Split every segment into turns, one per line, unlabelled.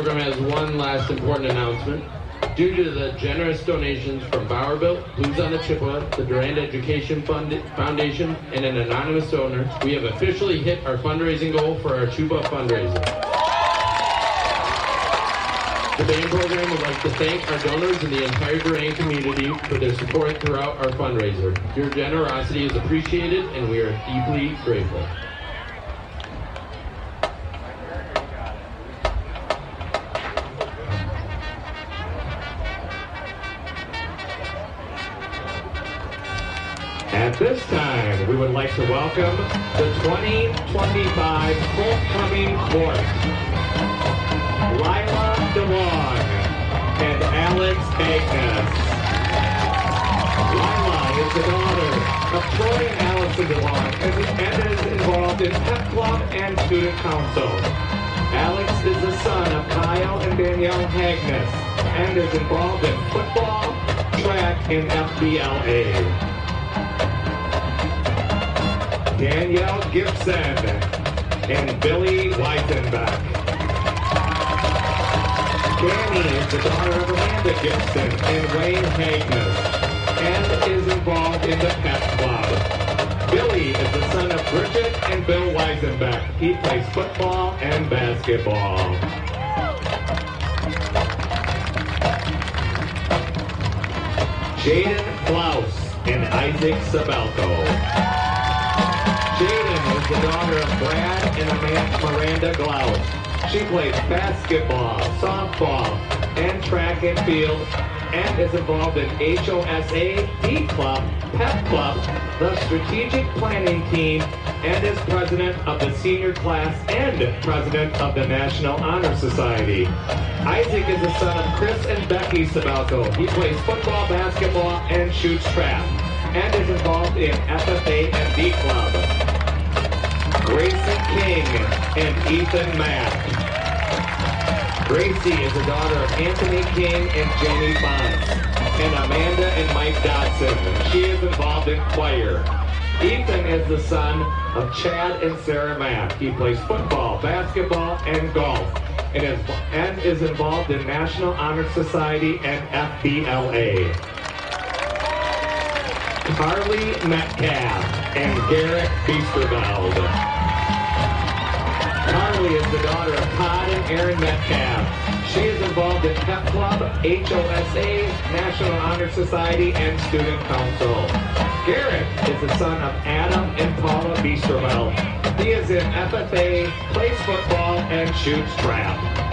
program has one last important announcement. Due to the generous donations from Bowerbilt, Blues on the Chippewa, the Durand Education Foundation, and an anonymous donor, we have officially hit our fundraising goal for our Chuba fundraiser. The band program would like to thank our donors and the entire Durand community for their support throughout our fundraiser. Your generosity is appreciated, and we are deeply grateful. At this time, we would like to welcome the 2025 homecoming court, Lila DeLong and Alex Agnes. Lila is the daughter of Troy and Allison DeLong and is involved in Pep Club and Student Council. Alex is the son of Kyle and Danielle Hagnes and is involved in football, track, and FBLA. Danielle Gibson and Billy Weisenbach. Danny is the daughter of Amanda Gibson and Wayne Hagnes and is involved in the Pep Club. Billy is the son of Bridget and Bill Weisenbach. He plays football and basketball. Jaden Klaus and Isaac Sabelko. Jaden is the daughter of Brad and Miranda Glaus. She plays basketball, softball, and track and field, and is involved in HOSA, D Club, Pep Club, the Strategic Planning Team, and is president of the senior class and president of the National Honor Society. Isaac is the son of Chris and Becky Sabelko. He plays football, basketball, and shoots trap, and is involved in FFA and D Club. Grayson King and Ethan Mack. Gracie is the daughter of Anthony King and Jamie Fonts, and Amanda and Mike Dodson. She is involved in choir. Ethan is the son of Chad and Sarah Mack. He plays football, basketball, and golf, and is involved in National Honor Society and FBLA. Carly Metcalf and Garrett Feasterveld. Carly is the daughter of Todd and Aaron Metcalf. She is involved in Pep Club, HOSA, National Honor Society, and Student Council. Garrett is the son of Adam and Paula Feasterveld. He is in FFA, plays football, and shoots trap.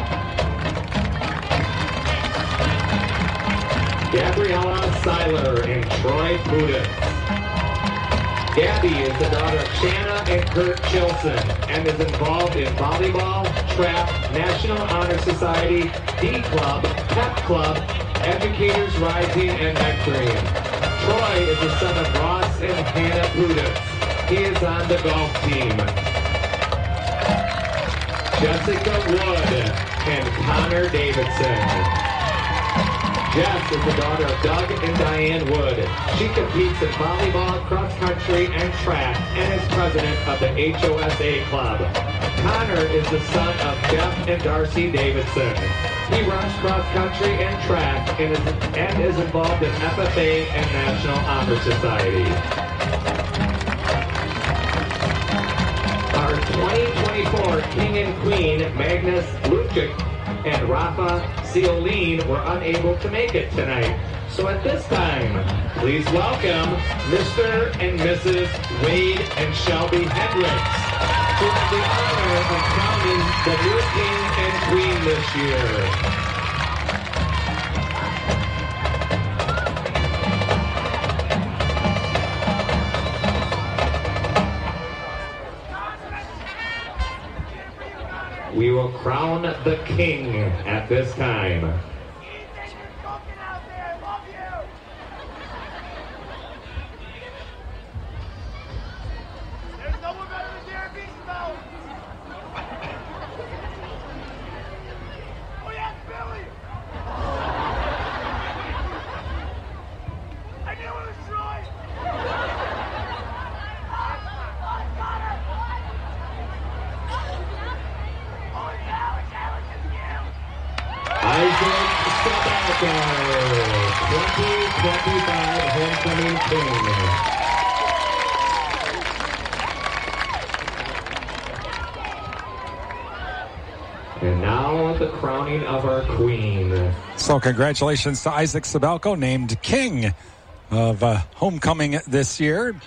Gabriella Seiler and Troy Buditz. Gabby is the daughter of Shanna and Kurt Chilson and is involved in volleyball, trap, National Honor Society, D Club, Pep Club, Educators Rising, and Mentoring. Troy is the son of Ross and Hannah Buditz. He is on the golf team. Jessica Wood and Connor Davidson. Jess is the daughter of Doug and Diane Wood. She competes in volleyball, cross country, and track, and is president of the HOSA Club. Connor is the son of Jeff and Darcy Davidson. He runs cross country and track and is involved in FFA and National Honor Society. Our 2024 King and Queen, Magnus Lucic and Rafa Ciolin, were unable to make it tonight. So at this time, please welcome Mr. and Mrs. Wade and Shelby Hendricks, who have the honor of crowning the new King and Queen this year. We will crown the king at this time. Sabelco, 2025 Homecoming Queen. And now the crowning of our queen.
So congratulations to Isaac Sabelco, named King of Homecoming this year.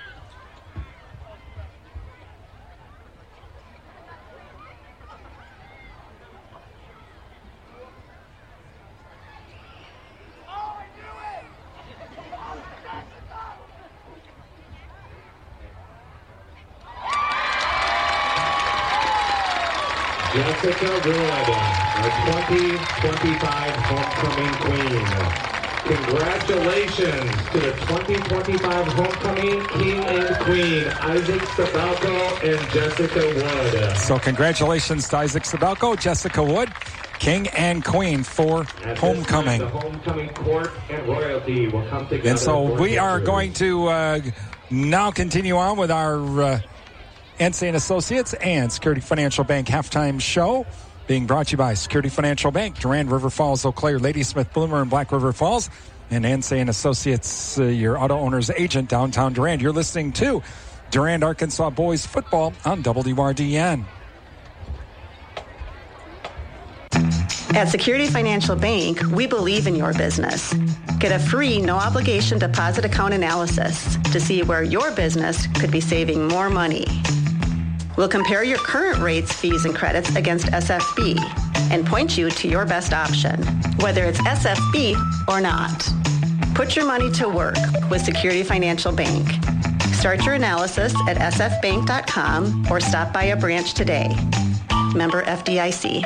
Jessica Wood, our 2025 Homecoming Queen. Congratulations to the 2025 Homecoming King and Queen, Isaac Sabelco and Jessica Wood.
So congratulations to Isaac Sabelco, Jessica Wood, King and Queen for Homecoming.
The Homecoming Court and Royalty will come together.
And so we are going to now continue on with our NSA & Associates and Security Financial Bank halftime show, being brought to you by Security Financial Bank, Durand, River Falls, Eau Claire, Ladysmith, Bloomer, and Black River Falls, and NSA & Associates, your auto owner's agent, downtown Durand. You're listening to Durand, Arkansas Boys Football on WRDN.
At Security Financial Bank, we believe in your business. Get a free, no-obligation deposit account analysis to see where your business could be saving more money. We'll compare your current rates, fees, and credits against SFB and point you to your best option, whether it's SFB or not. Put your money to work with Security Financial Bank. Start your analysis at sfbank.com or stop by a branch today. Member FDIC.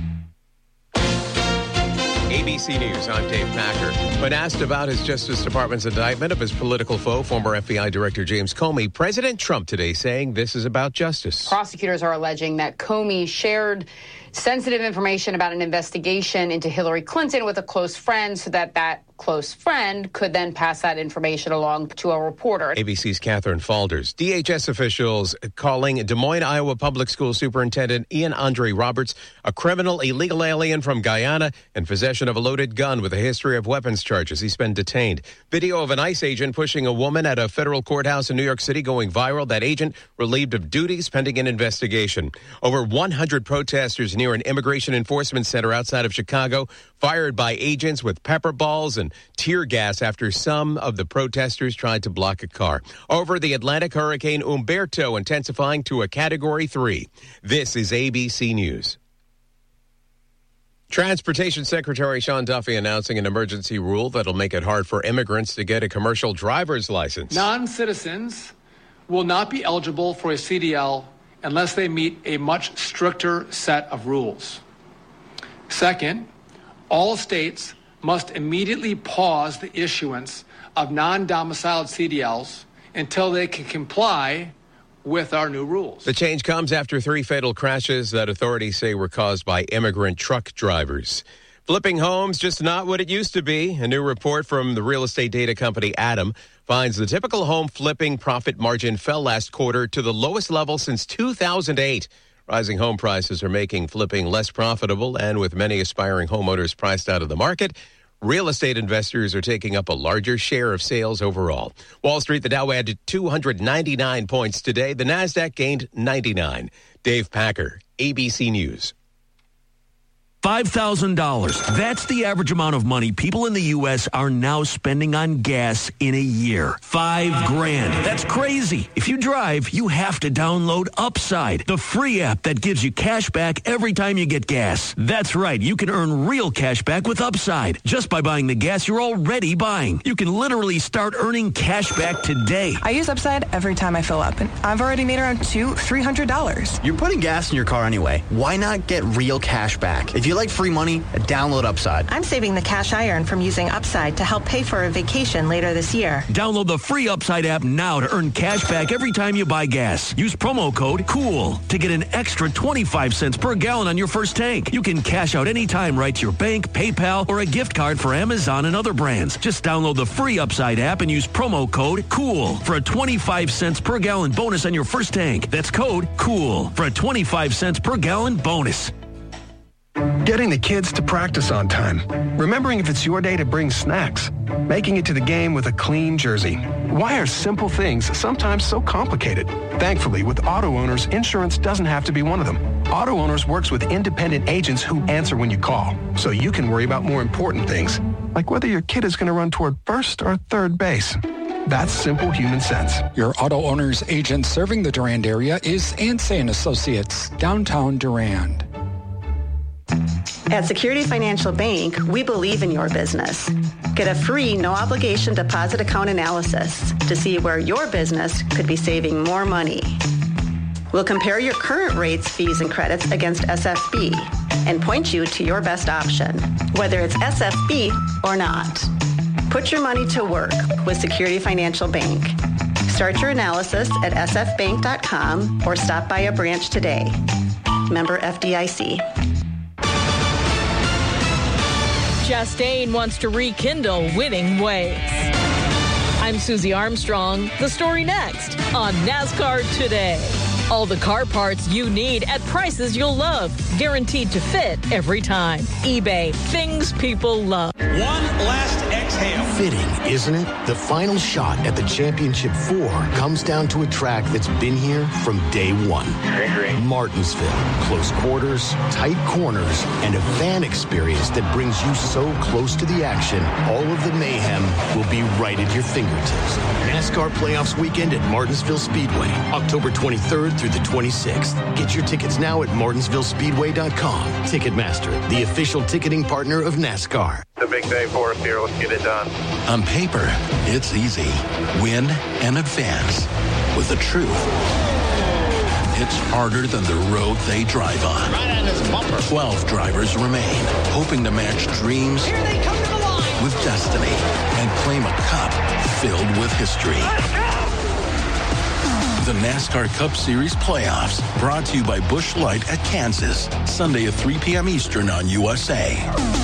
ABC News, I'm Dave Packer. When asked about his Justice Department's indictment of his political foe, former FBI Director James Comey, President Trump today saying this is about justice.
Prosecutors are alleging that Comey shared sensitive information about an investigation into Hillary Clinton with a close friend so that close friend could then pass that information along to a reporter.
ABC's Catherine Falders. DHS officials calling Des Moines, Iowa Public School Superintendent Ian Andre Roberts a criminal illegal alien from Guyana in possession of a loaded gun with a history of weapons charges. He's been detained. Video of an ICE agent pushing a woman at a federal courthouse in New York City going viral. That agent relieved of duties pending an investigation. Over 100 protesters near an immigration enforcement center outside of Chicago fired by agents with pepper balls and tear gas after some of the protesters tried to block a car. Over the Atlantic, Hurricane Umberto intensifying to a Category 3. This is ABC News. Transportation Secretary Sean Duffy announcing an emergency rule that'll make it hard for immigrants to get a commercial driver's license.
Non-citizens will not be eligible for a CDL unless they meet a much stricter set of rules. Second, all states must immediately pause the issuance of non-domiciled CDLs until they can comply with our new rules.
The change comes after 3 fatal crashes that authorities say were caused by immigrant truck drivers. Flipping homes, just not what it used to be. A new report from the real estate data company Adam finds the typical home flipping profit margin fell last quarter to the lowest level since 2008. Rising home prices are making flipping less profitable, and with many aspiring homeowners priced out of the market, real estate investors are taking up a larger share of sales overall. Wall Street, the Dow added 299 points today. The Nasdaq gained 99. Dave Packer, ABC News.
$5,000. That's the average amount of money people in the U.S. are now spending on gas in a year. $5,000. That's crazy. If you drive, you have to download Upside, the free app that gives you cash back every time you get gas. That's right. You can earn real cash back with Upside just by buying the gas you're already buying. You can literally start earning cash back today.
I use Upside every time I fill up, and I've already made around $300.
You're putting gas in your car anyway. Why not get real cash back? If you like free money, download Upside.
I'm saving the cash I earn from using Upside to help pay for a vacation later this year.
Download the free Upside app now to earn cash back every time you buy gas. Use promo code COOL to get an extra 25 cents per gallon on your first tank. You can cash out anytime right to your bank, PayPal, or a gift card for Amazon and other brands. Just download the free Upside app and use promo code COOL for a 25 cents per gallon bonus on your first tank. That's code COOL for a 25 cents per gallon bonus.
Getting the kids to practice on time. Remembering if it's your day to bring snacks. Making it to the game with a clean jersey. Why are simple things sometimes so complicated? Thankfully, with Auto Owners, insurance doesn't have to be one of them. Auto Owners works with independent agents who answer when you call, so you can worry about more important things, like whether your kid is going to run toward first or third base. That's simple human sense.
Your Auto Owners agent serving the Durand area is Ansay & Associates, downtown Durand.
At Security Financial Bank, we believe in your business. Get a free, no-obligation deposit account analysis to see where your business could be saving more money. We'll compare your current rates, fees, and credits against SFB and point you to your best option, whether it's SFB or not. Put your money to work with Security Financial Bank. Start your analysis at sfbank.com or stop by a branch today. Member FDIC.
Chastain wants to rekindle winning ways. I'm Susie Armstrong. The story next on NASCAR Today. All the car parts you need at prices you'll love. Guaranteed to fit every time. eBay. Things people love.
One last exhale.
Fitting, isn't it? The final shot at the Championship 4 comes down to a track that's been here from day one. Martinsville. Close quarters, tight corners, and a fan experience that brings you so close to the action, all of the mayhem will be right at your fingertips. NASCAR Playoffs Weekend at Martinsville Speedway, October 23rd through the 26th. Get your tickets now at martinsvillespeedway.com. Ticketmaster, the official ticketing partner of NASCAR.
It's a big day for us here. Let's get it done.
On paper, it's easy. Win and advance. With the truth, it's harder than the road they drive on.
Right on this bumper.
12 drivers remain, hoping to match dreams
Here they come to the line.
with destiny and claim a cup filled with history. The NASCAR Cup Series playoffs, brought to you by Busch Light at Kansas, Sunday at 3 p.m. Eastern on USA.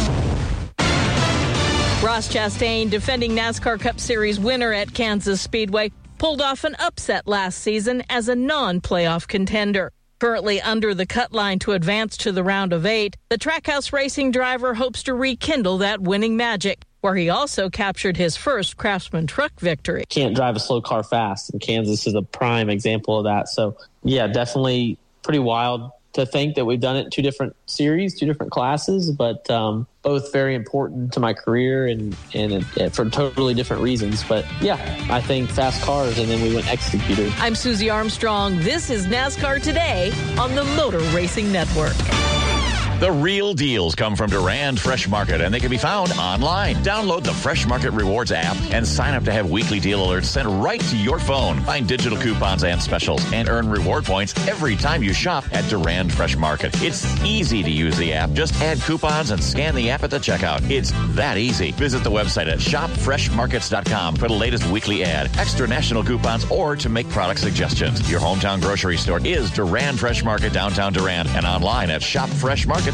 Ross Chastain, defending NASCAR Cup Series winner at Kansas Speedway, pulled off an upset last season as a non-playoff contender. Currently under the cut line to advance to the round of 8, the Trackhouse Racing driver hopes to rekindle that winning magic, where he also captured his first Craftsman Truck victory.
Can't drive a slow car fast, and Kansas is a prime example of that. So, yeah, definitely pretty wild to think that we've done it in 2 different series, 2 different classes, but both very important to my career and for totally different reasons. But, yeah, I think fast cars, and then we went executor.
I'm Susie Armstrong. This is NASCAR Today on the Motor Racing Network.
The real deals come from Durand Fresh Market, and they can be found online. Download the Fresh Market Rewards app and sign up to have weekly deal alerts sent right to your phone. Find digital coupons and specials and earn reward points every time you shop at Durand Fresh Market. It's easy to use the app. Just add coupons and scan the app at the checkout. It's that easy. Visit the website at shopfreshmarkets.com for the latest weekly ad, extra national coupons, or to make product suggestions. Your hometown grocery store is Durand Fresh Market, downtown Durand, and online at shopfreshmarkets.com.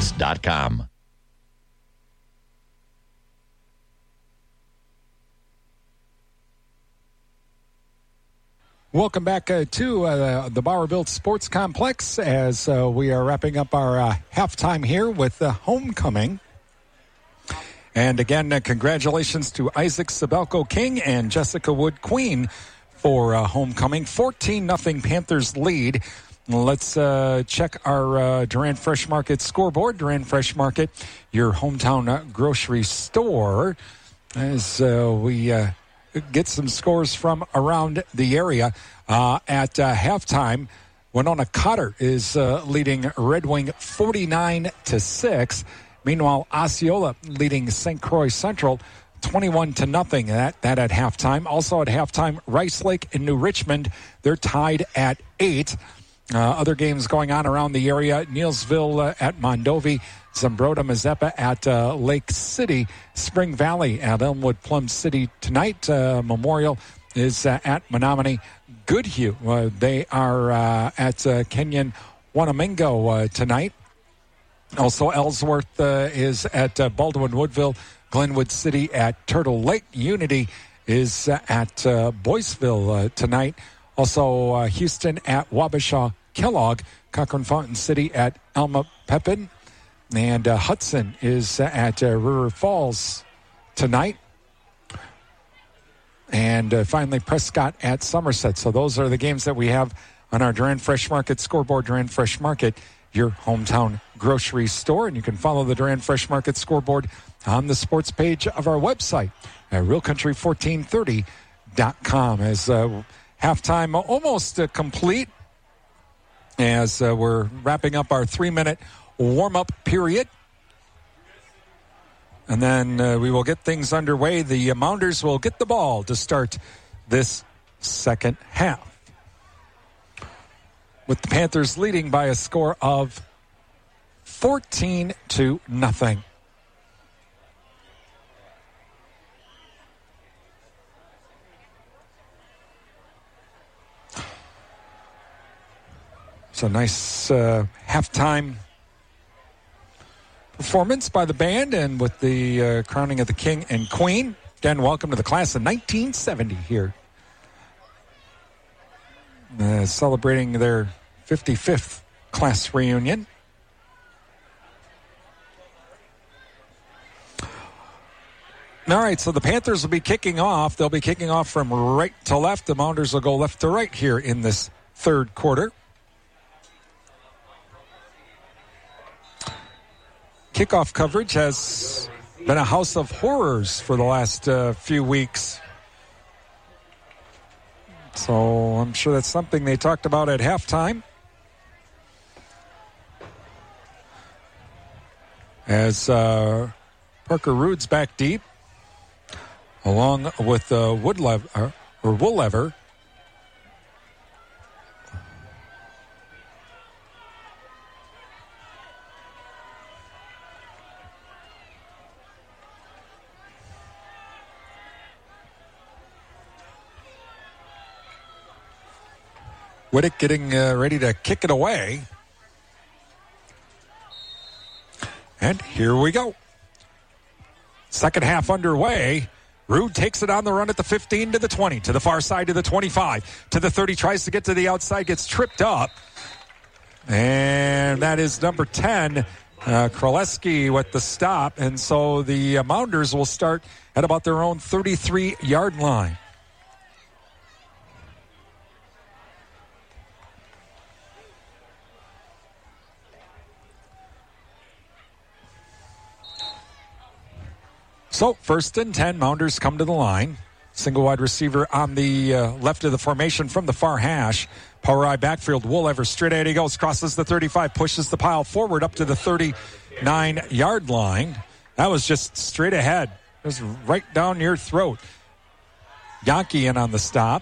Welcome back to the Bauer-Built Sports Complex as we are wrapping up our halftime here with homecoming. And again, congratulations to Isaac Sabelco King and Jessica Wood Queen for homecoming. 14-0 Panthers lead. Let's check our Durand Fresh Market scoreboard. Durand Fresh Market, your hometown grocery store, as we get some scores from around the area. At halftime, Winona Cotter is leading Red Wing 49-6. Meanwhile, Osceola leading St. Croix Central 21-0. That at halftime. Also at halftime, Rice Lake and New Richmond, they're tied at 8. Other games going on around the area, Neilsville at Mondovi, Zambroda Mazeppa at Lake City, Spring Valley at Elmwood Plum City tonight. Memorial is at Menominee. Goodhue, they are at Kenyon Wanamingo tonight. Also, Ellsworth is at Baldwin Woodville, Glenwood City at Turtle Lake. Unity is at Boyceville tonight. Also, Houston at Wabasha Kellogg, Cochrane Fountain City at Alma Pepin, And Hudson is at River Falls tonight. And finally, Prescott at Somerset. So those are the games that we have on our Durand Fresh Market scoreboard. Durand Fresh Market, your hometown grocery store. And you can follow the Durand Fresh Market scoreboard on the sports page of our website at realcountry1430.com. As halftime almost complete, as we're wrapping up our 3-minute warm-up period. And then we will get things underway. The Mounders will get the ball to start this second half, with the Panthers leading by a score of 14-0. So nice halftime performance by the band, and with the crowning of the King and Queen. Again, welcome to the class of 1970 here. Celebrating their 55th class reunion. All right, so the Panthers will be kicking off. They'll be kicking off from right to left. The Mounders will go left to right here in this third quarter. Kickoff coverage has been a house of horrors for the last few weeks. So I'm sure that's something they talked about at halftime. As Parker Rude's back deep, along with Woollever. Whittick getting ready to kick it away. And here we go. Second half underway. Rude takes it on the run at the 15 to the 20, to the far side to the 25, to the 30, tries to get to the outside, gets tripped up. And that is number 10, Kraleski with the stop. And so the Mounders will start at about their own 33-yard line. So, first and 10, Mounders come to the line. Single wide receiver on the left of the formation from the far hash. Power eye backfield, Woollever straight ahead he goes, crosses the 35, pushes the pile forward up to the 39-yard line. That was just straight ahead. It was right down your throat. Yankee in on the stop.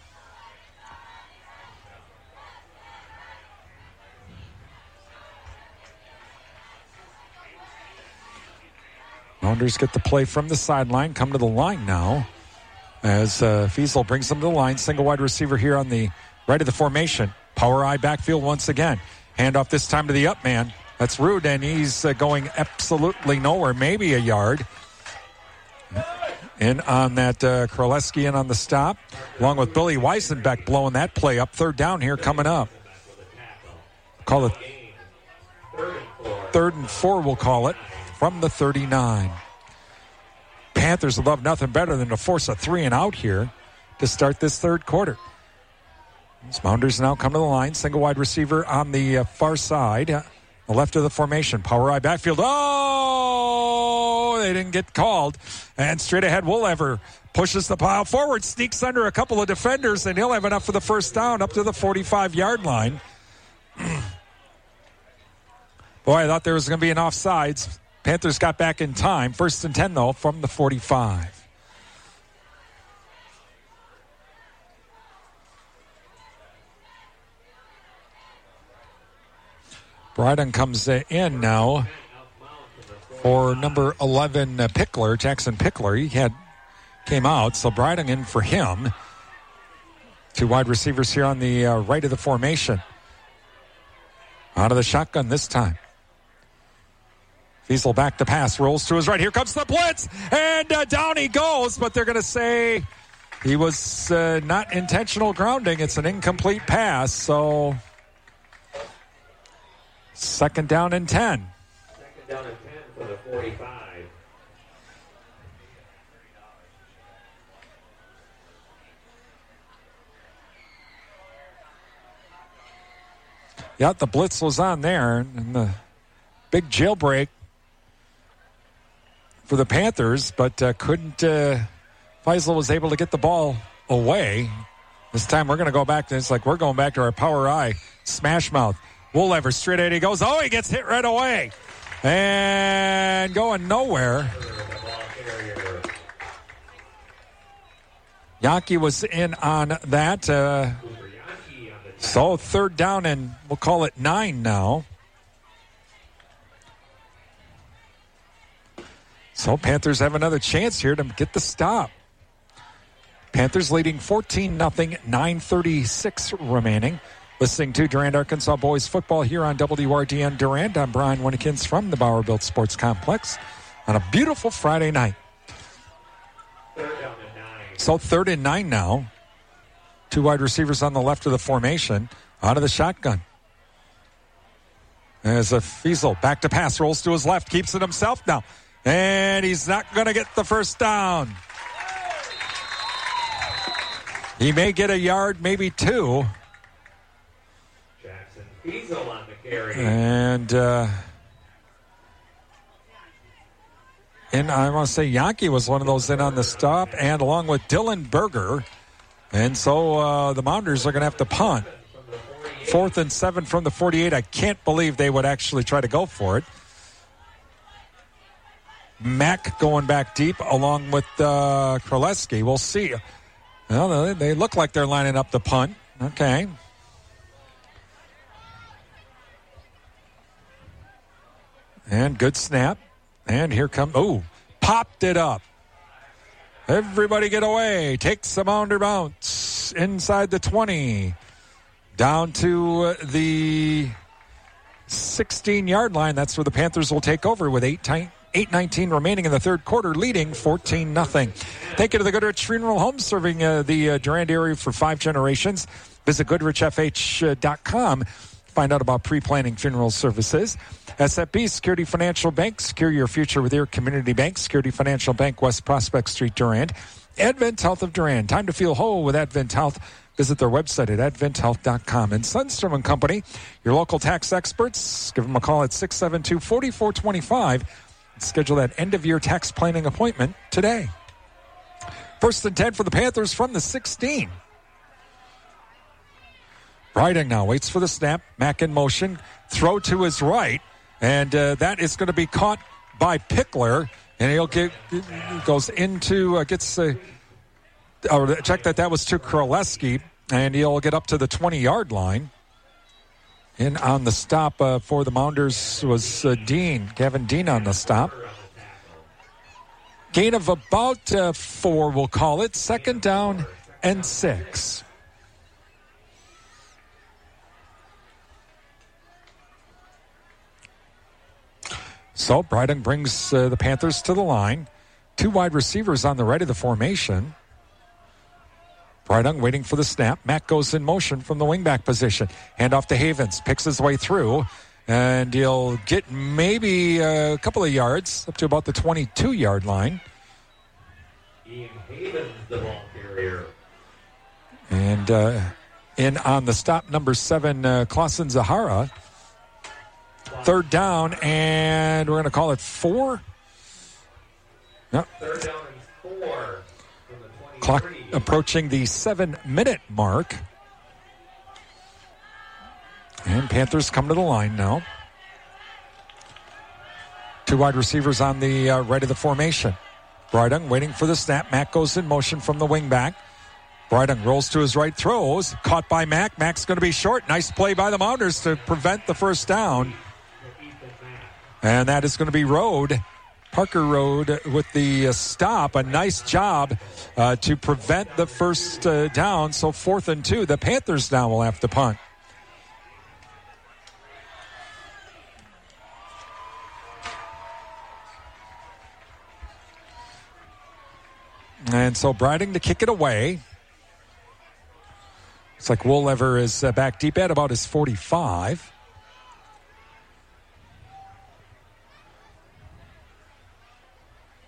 Mounders get the play from the sideline, come to the line now as Fiesel brings them to the line. Single wide receiver here on the right of the formation. Power eye backfield once again. Handoff this time to the up man. That's Rude, and he's going absolutely nowhere, maybe a yard. In on that Kraleski in on the stop, along with Billy Weisenbeck blowing that play up. Third down here coming up. Call it 3rd and 4, we'll call it. From the 39. Panthers would love nothing better than to force a 3 and out here to start this third quarter. These Mounders now come to the line. Single wide receiver on the far side, the left of the formation. Power eye backfield. Oh, they didn't get called. And straight ahead, Woollever pushes the pile forward, sneaks under a couple of defenders, and he'll have enough for the first down up to the 45-yard line. Boy, I thought there was going to be an offsides. Panthers got back in time. 1st and 10, though, from the 45. Bryden comes in now for number 11, Pickler, Jackson Pickler. He came out, so Bryden in for him. Two wide receivers here on the right of the formation. Out of the shotgun this time. Fiesel back to pass, rolls to his right. Here comes the blitz, and down he goes, but they're going to say he was not intentional grounding. It's an incomplete pass, so 2nd down and 10.
down at 10 for the 45.
Yeah, the blitz was on there, and the big jailbreak for the Panthers, but couldn't. Feisel was able to get the ball away. This time we're going to go back to, it's like we're going back to our power eye smash mouth. Woolever straight at, he goes, oh, he gets hit right away. And going nowhere. Yankee was in on that. So third down, and we'll call it 9 now. So Panthers have another chance here to get the stop. Panthers leading 14-0, 9:36 remaining. Listening to Durand, Arkansas boys football here on WRDN Durand. I'm Brian Winnekins from the Bauer Built Sports Complex on a beautiful Friday night. So 3rd and 9 now. 2 wide receivers on the left of the formation. Out of the shotgun. As a Feisel back to pass, rolls to his left, keeps it himself now. And he's not going to get the first down. He may get a yard, maybe 2.
Jackson Feisel on the carry.
And I want to say Yankee was one of those in on the stop, and along with Dylan Berger. And so the Mounders are going to have to punt. 4th and 7 from the 48. I can't believe they would actually try to go for it. Mack going back deep along with Kraleski. We'll see. Well, they look like they're lining up the punt. Okay. And good snap. And here comes, popped it up. Everybody get away. Takes the Mounder bounce inside the 20. Down to the 16-yard line. That's where the Panthers will take over with 8:19 remaining in the third quarter, leading 14-0. Thank you to the Goodrich Funeral Home, serving the Durand area for 5 generations. Visit GoodrichFH.com. Find out about pre-planning funeral services. SFB Security Financial Bank. Secure your future with your community bank. Security Financial Bank, West Prospect Street, Durand. Advent Health of Durand. Time to feel whole with Advent Health. Visit their website at adventhealth.com. And Sundstrom & Company, your local tax experts. Give them a call at 672-4425. Schedule that end-of-year tax planning appointment today. 1st and 10 for the Panthers from the 16. Breiting now waits for the snap. Mack in motion. Throw to his right. And that is going to be caught by Pickler. And he'll goes into, check that was to Kraleski. And he'll get up to the 20-yard line. In on the stop for the Mounders was Gavin Dean on the stop. Gain of about 4, we'll call it. 2nd down and 6. So Breitung brings the Panthers to the line. 2 wide receivers on the right of the formation. Breitung waiting for the snap. Mack goes in motion from the wingback position. Hand off to Havens. Picks his way through. And he'll get maybe a couple of yards up to about the 22-yard line.
Ian Havens, the ball carrier.
And in on the stop, number 7, Klassen Zahara. 3rd down, and we're going to call it 4. No.
3rd down and 4.
Clock approaching the 7-minute mark. And Panthers come to the line now. 2 wide receivers on the right of the formation. Breitung waiting for the snap. Mack goes in motion from the wingback. Breitung rolls to his right, throws. Caught by Mack. Mack's going to be short. Nice play by the Mounders to prevent the first down. And that is going to be Parker Road with the stop. A nice job to prevent the first down. So 4th and 2. The Panthers now will have to punt. And so Breitung to kick it away. It's like Woolever is back deep at about his 45.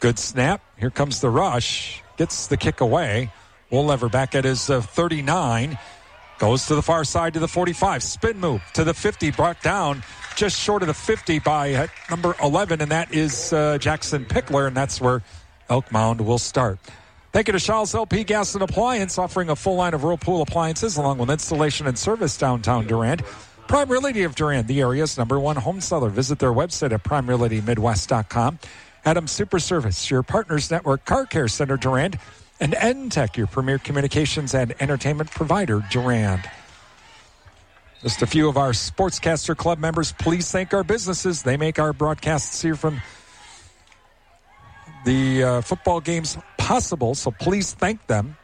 Good snap. Here comes the rush. Gets the kick away. Woollever back at his 39. Goes to the far side to the 45. Spin move to the 50. Brought down just short of the 50 by number 11, and that is Jackson Pickler, and that's where Elk Mound will start. Thank you to Shaw's LP Gas and Appliance, offering a full line of Whirlpool appliances along with installation and service downtown Durand. Prime Realty of Durand, the area's #1 home seller. Visit their website at primerealitymidwest.com. Adam Super Service, your Partners Network Car Care Center Durand, and NTech, your premier communications and entertainment provider Durand. Just a few of our Sportscaster Club members, please thank our businesses. They make our broadcasts here from the football games possible, so please thank them.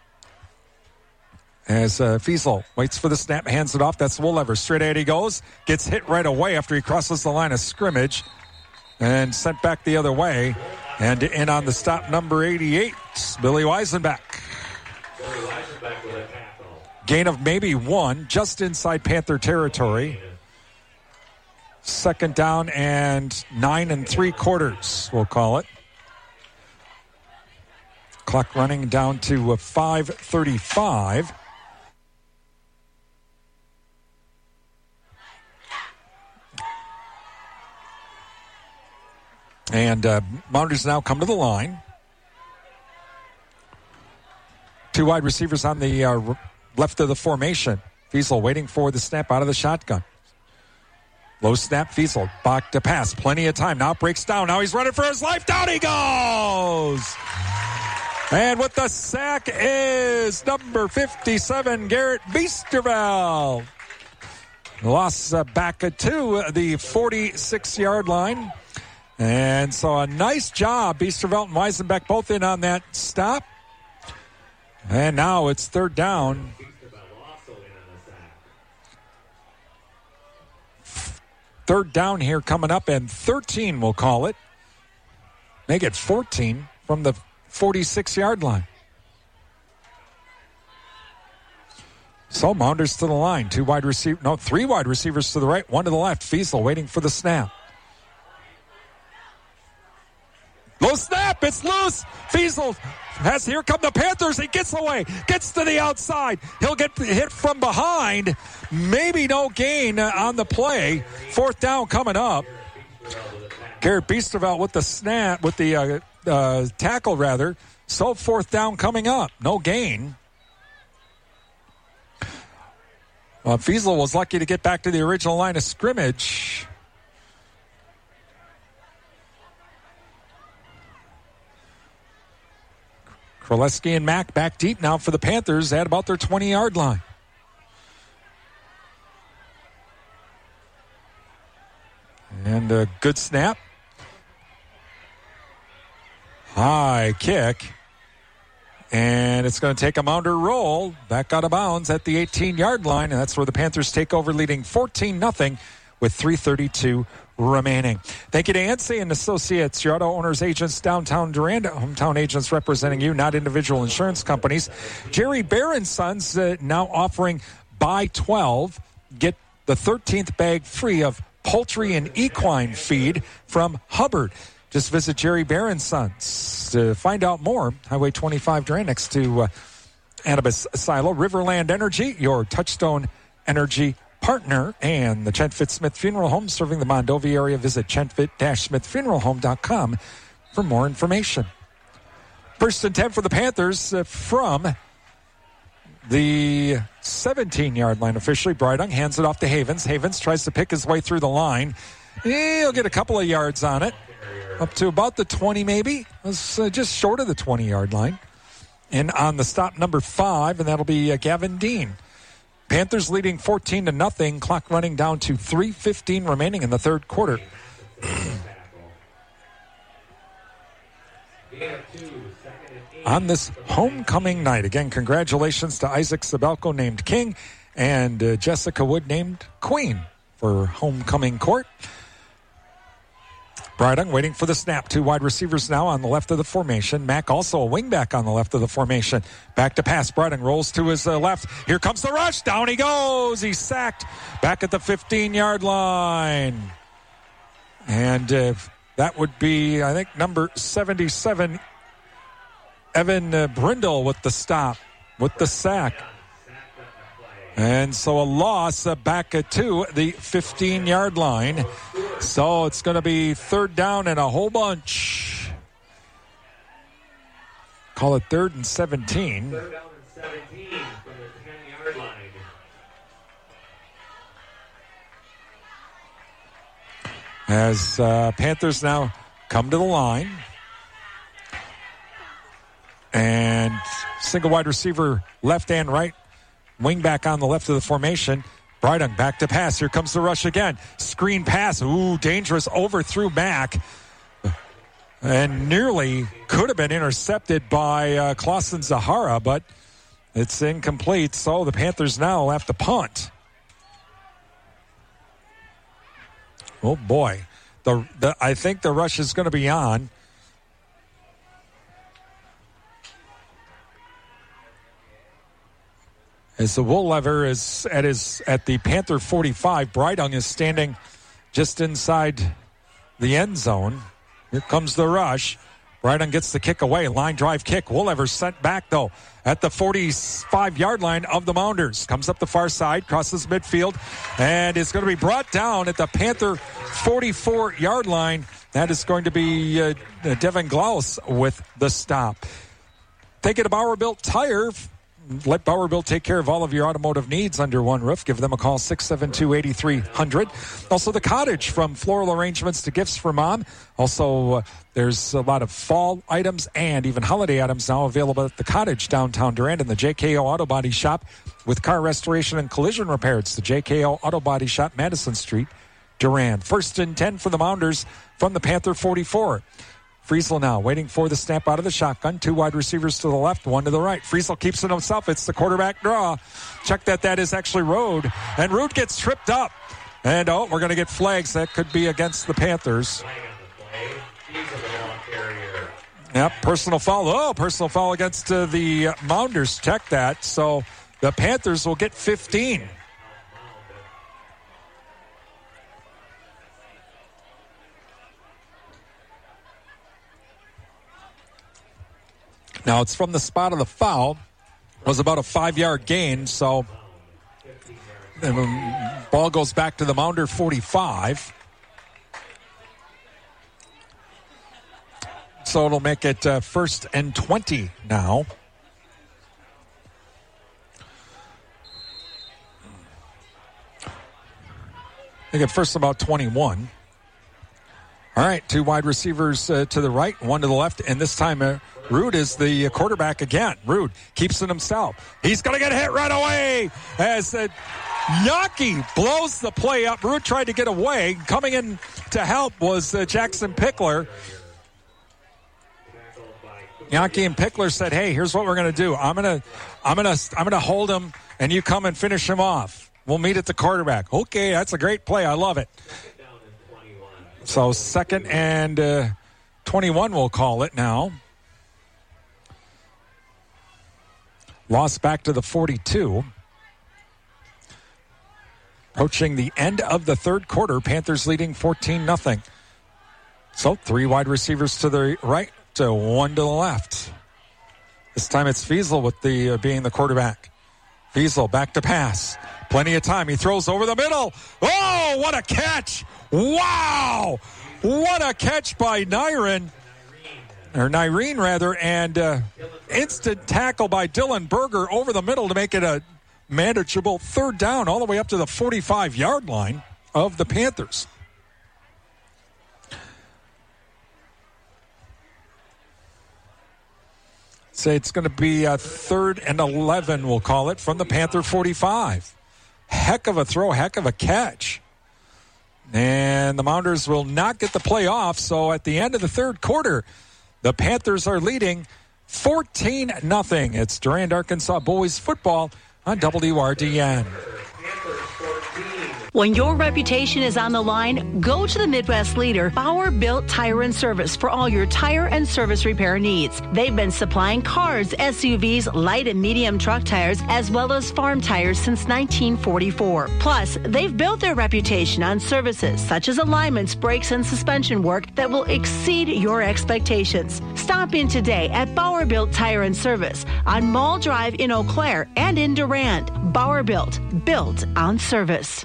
As Fiesel waits for the snap, hands it off. That's Woollever. Straight ahead he goes. Gets hit right away after he crosses the line of scrimmage and sent back the other way. And in on the stop, number 88, Billy Weisenbeck. Gain of maybe 1, just inside Panther territory. Second down and 9 3/4, we'll call it. Clock running down to 5:35. And Mounders now come to the line. 2 wide receivers on the left of the formation. Fiesel waiting for the snap out of the shotgun. Low snap, Fiesel. Back to pass. Plenty of time. Now breaks down. Now he's running for his life. Down he goes! And with the sack is number 57, Garrett Biesterveld. Loss back to the 46-yard line. And so a nice job. Biesterveld and Weisenbeck both in on that stop. And now it's third down. Third down here coming up, and 13 we'll call it. Make it 14 from the 46-yard line. So Mounders to the line. 3 wide receivers to the right, 1 to the left. Fiesel waiting for the snap. Low snap, it's loose. Fiesel here come the Panthers. He gets away, gets to the outside. He'll get hit from behind. Maybe no gain on the play. Fourth down coming up. Garrett Biesterveld with the snap, with the tackle rather. So fourth down coming up. No gain. Fiesel was lucky to get back to the original line of scrimmage. Kraleski and Mack back deep now for the Panthers at about their 20-yard line. And a good snap. High kick. And it's going to take a Mounder roll back out of bounds at the 18-yard line. And that's where the Panthers take over, leading 14-0 with 3:32 remaining. Thank you to Yancey and Associates, your auto owners agents downtown Durand, hometown agents representing you, not individual insurance companies. Jerry Bear & Sons now offering buy 12, get the 13th bag free of poultry and equine feed from Hubbard. Just visit Jerry Bear & Sons to find out more. Highway 25 Durand next to Annabis Silo. Riverland Energy, your Touchstone Energy partner, and the Chenfit Smith Funeral Home serving the Mondovi area. Visit chenfit-smithfuneralhome.com for more information. First and 10 for the Panthers from the 17-yard line officially. Breidung hands it off to Havens. Havens tries to pick his way through the line. He'll get a couple of yards on it. Up to about the 20 maybe. It was just short of the 20-yard line. And on the stop, number 5, and that'll be Gavin Dean. Panthers leading 14-0. Clock running down to 3:15 remaining in the third quarter. On this homecoming night, again, congratulations to Isaac Sabelko named King and Jessica Wood named Queen for homecoming court. Breidung waiting for the snap. 2 wide receivers now on the left of the formation. Mack also a wingback on the left of the formation. Back to pass. Breidung rolls to his left. Here comes the rush. Down he goes. He's sacked back at the 15-yard line. And That would be, I think, number 77, Evan Brindle with the stop, with the sack. And so a loss back to the 15-yard line. So it's going to be third down and a whole bunch. Call it 3rd and 17.
Third down and 17 from the 10-yard line.
As Panthers now come to the line. And single wide receiver, left and right. Wing back on the left of the formation. Breidung back to pass. Here comes the rush again. Screen pass. Ooh, dangerous. Overthrew Mack. And nearly could have been intercepted by Clausen Zahara, but it's incomplete. So the Panthers now have to punt. Oh, boy. I think the rush is going to be on. As the wool lever is at the Panther 45, Breidung is standing just inside the end zone. Here comes the rush. Breidung gets the kick away. Line drive kick. Woollever sent back, though, at the 45-yard line of the Mounders. Comes up the far side, crosses midfield, and is going to be brought down at the Panther 44-yard line. That is going to be Devin Glaus with the stop. Take it to Bauer Built Tire. Let Bauer Built take care of all of your automotive needs under one roof. Give them a call, 672-8300. Also, The Cottage, from floral arrangements to gifts for mom. Also, there's a lot of fall items and even holiday items now available at The Cottage, downtown Durand, and the JKO Auto Body Shop with car restoration and collision repair. It's the JKO Auto Body Shop, Madison Street, Durand. 1st and 10 for the Mounders from the Panther 44. Friesel now waiting for the snap out of the shotgun. 2 wide receivers to the left, 1 to the right. Friesel keeps it himself. It's the quarterback draw. Check that is actually Rode. And Rode gets tripped up. And, we're going to get flags. That could be against the Panthers. Yep, personal foul. Oh, personal foul against the Mounders. Check that. So the Panthers will get 15. Now, it's from the spot of the foul. It was about a 5-yard gain, so the ball goes back to the Mounder 45. So it'll make it 1st and 20 now. They get first about 21. All right, 2 wide receivers to the right, 1 to the left, and this time Rude is the quarterback again. Rude keeps it himself. He's going to get hit right away as Yaki blows the play up. Rude tried to get away. Coming in to help was Jackson Pickler. Yaki and Pickler said, "Hey, here's what we're going to do. I'm going to hold him, and you come and finish him off. We'll meet at the quarterback." Okay, that's a great play. I love it. So 2nd and 21, we'll call it now. Lost back to the 42. Approaching the end of the third quarter, Panthers leading 14-0. So 3 wide receivers to the right, 1 to the left. This time it's Fiesel with the being the quarterback. Fiesel back to pass. Plenty of time. He throws over the middle. Oh, what a catch! Wow! What a catch by Nyreen, and instant tackle by Dylan Berger over the middle to make it a manageable 3rd down all the way up to the 45-yard line of the Panthers. Say it's going to be 3rd and 11, we'll call it, from the Panther 45. Heck of a throw, heck of a catch. And the Mounders will not get the play off, so at the end of the third quarter, the Panthers are leading 14-0. It's Durand, Arkansas boys football on WRDN.
When your reputation is on the line, go to the Midwest leader, Bauer Built Tire and Service, for all your tire and service repair needs. They've been supplying cars, SUVs, light and medium truck tires, as well as farm tires since 1944. Plus, they've built their reputation on services such as alignments, brakes, and suspension work that will exceed your expectations. Stop in today at Bauer Built Tire and Service on Mall Drive in Eau Claire and in Durand. Bauer Built on service.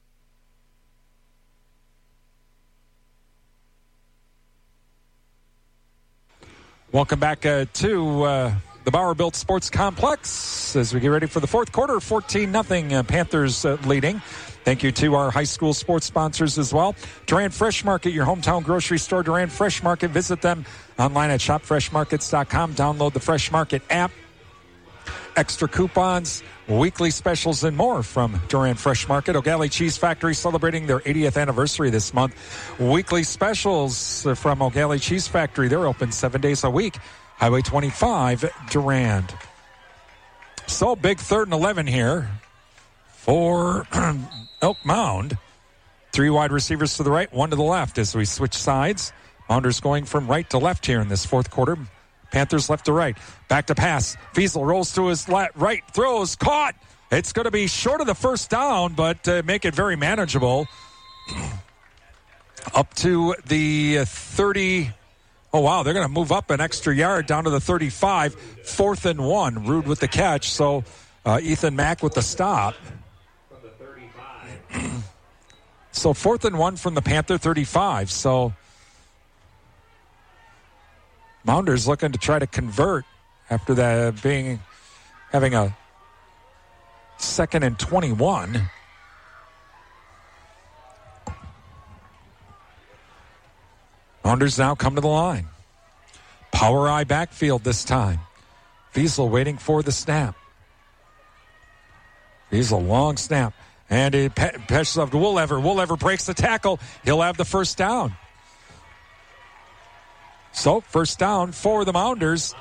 Welcome back to the Bauer Built Sports Complex as we get ready for the fourth quarter. 14-0 Panthers leading. Thank you to our high school sports sponsors as well. Durand Fresh Market, your hometown grocery store. Durand Fresh Market. Visit them online at shopfreshmarkets.com. Download the Fresh Market app. Extra coupons, weekly specials, and more from Durand Fresh Market. O'Galley Cheese Factory celebrating their 80th anniversary this month. Weekly specials from O'Galley Cheese Factory. They're open 7 days a week. Highway 25, Durand. So big 3rd and 11 here for Elk Mound. 3 wide receivers to the right, 1 to the left as we switch sides. Mounders going from right to left here in this fourth quarter. Panthers left to right. Back to pass. Fiesel rolls to his right. Throws. Caught. It's going to be short of the first down, but make it very manageable. Up to the 30. Oh, wow. They're going to move up an extra yard down to the 35. 4th and 1. Rude with the catch. So Ethan Mack with the stop.
From the 35.
So 4th and 1 from the Panther 35. So Mounders looking to try to convert after that having a 2nd and 21. Mounders now come to the line. Power eye backfield this time. Fiesel waiting for the snap. Fiesel long snap. And it passes off to Woollever. Woollever breaks the tackle. He'll have the first down. So, first down for the Mounders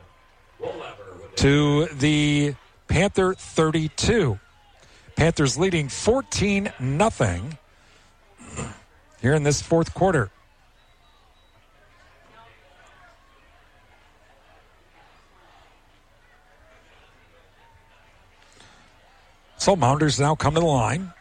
to the Panther 32. Panthers leading 14-0 here in this fourth quarter. So, Mounders now come to the line.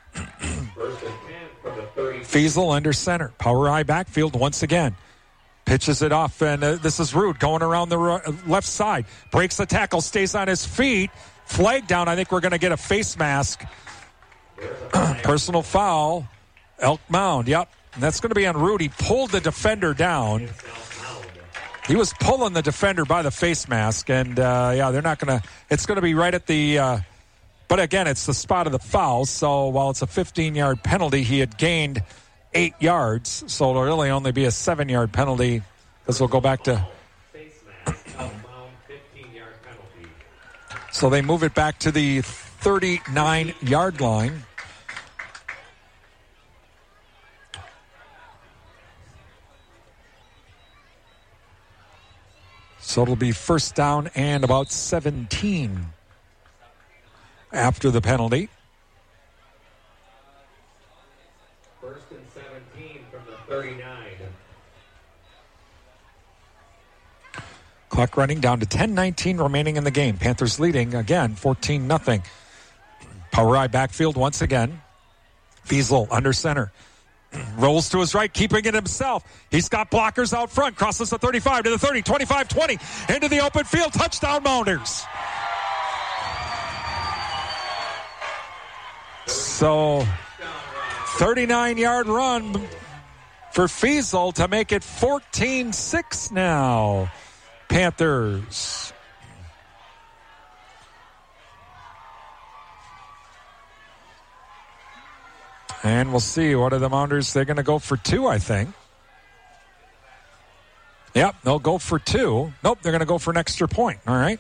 Fiesel under center. Power eye backfield once again. Pitches it off, and this is Rude going around the left side. Breaks the tackle, stays on his feet. Flag down. I think we're going to get a face mask. Personal foul. Elk Mound. Yep. And that's going to be on Rude. He pulled the defender down. He was pulling the defender by the face mask, and, they're not going to. It's going to be right at the. But again, it's the spot of the foul. So while it's a 15-yard penalty, he had gained 8 yards, so it'll really only be a 7-yard penalty because we'll go back to. So they move it back to the 39-yard line. So it'll be first down and about 17 after the penalty.
First and 17 from the 39.
Clock running down to 10:19 remaining in the game. Panthers leading again, 14-0. Power eye backfield once again. Fiesel under center. Rolls to his right, keeping it himself. He's got blockers out front. Crosses the 35 to the 30, 25, 20. Into the open field. Touchdown, Mounders. So, 39-yard run for Fiesel to make it 14-6 now. Panthers. And we'll see. What are the Mounders? They're going to go for 2, I think. Yep, they'll go for 2. Nope, they're going to go for an extra point. All right.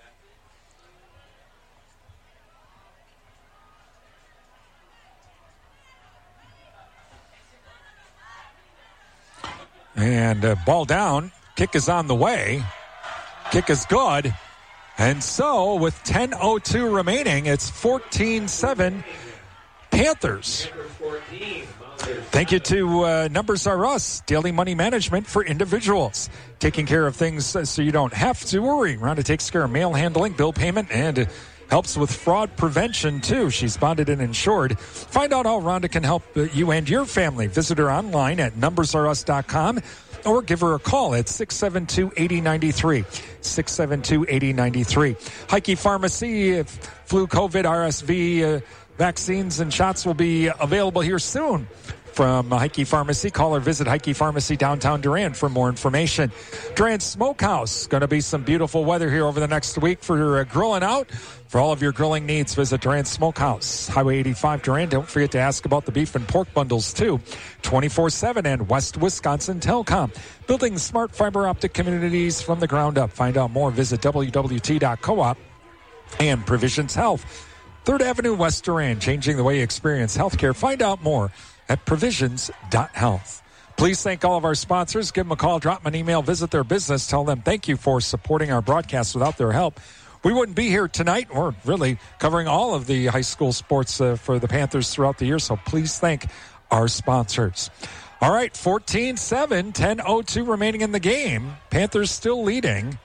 And ball down. Kick is on the way. Kick is good. And so with 10:02 remaining, it's 14-7. Panthers. Thank you to Numbers Are Us, daily money management for individuals. Taking care of things so you don't have to worry. Rhonda takes care of mail handling, bill payment, and helps with fraud prevention, too. She's bonded and insured. Find out how Rhonda can help you and your family. Visit her online at numbersareus.com or give her a call at 672-8093. 672-8093. Heike Pharmacy, flu, COVID, RSV, vaccines and shots will be available here soon. From Heike Pharmacy, call or visit Heike Pharmacy downtown Durand for more information. Durand Smokehouse, going to be some beautiful weather here over the next week for grilling out. For all of your grilling needs, visit Durand Smokehouse, Highway 85 Durand. Don't forget to ask about the beef and pork bundles too. 24/7 and West Wisconsin Telecom. Building smart fiber optic communities from the ground up. Find out more, visit wwt.coop. And Provisions Health, 3rd Avenue West Durand, changing the way you experience healthcare. Find out more at provisions.health. Please thank all of our sponsors. Give them a call, drop them an email, visit their business. Tell them thank you for supporting our broadcast. Without their help, we wouldn't be here tonight. We're really covering all of the high school sports for the Panthers throughout the year. So please thank our sponsors. All right, 14-7, 10:02 remaining in the game. Panthers still leading.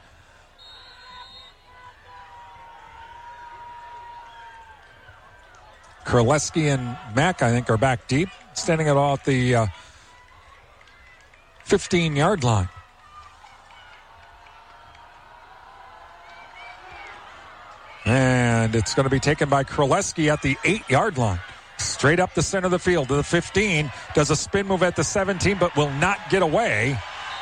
Kurleski and Mack, I think, are back deep, standing at about the 15-yard line. And it's going to be taken by Kurleski at the 8-yard line. Straight up the center of the field to the 15. Does a spin move at the 17, but will not get away.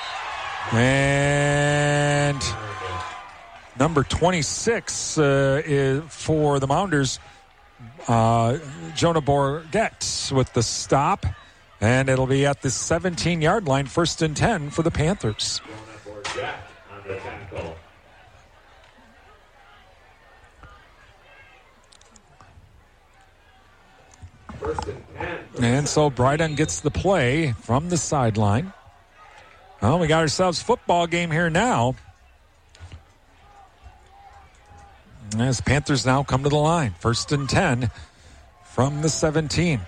And number 26 is for the Mounders. Jonah Borgett with the stop, and it'll be at the 17-yard line, 1st and 10 for the Panthers.
Jonah Borgett on the tackle. First and 10.
And so Brydon gets the play from the sideline. Well, we got ourselves a football game here now. As Panthers now come to the line. 1st and 10 from the 17.